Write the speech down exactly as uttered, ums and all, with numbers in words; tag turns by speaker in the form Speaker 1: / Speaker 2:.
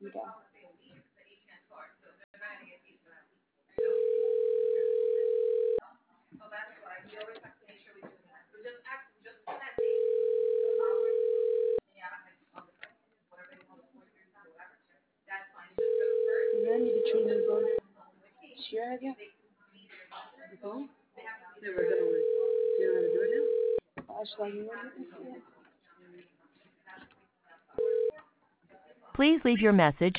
Speaker 1: بتاع. Yani the children gone. She already
Speaker 2: The phone? They were gonna work. Do you know how to do it now?
Speaker 1: أشرب من
Speaker 3: Please leave your message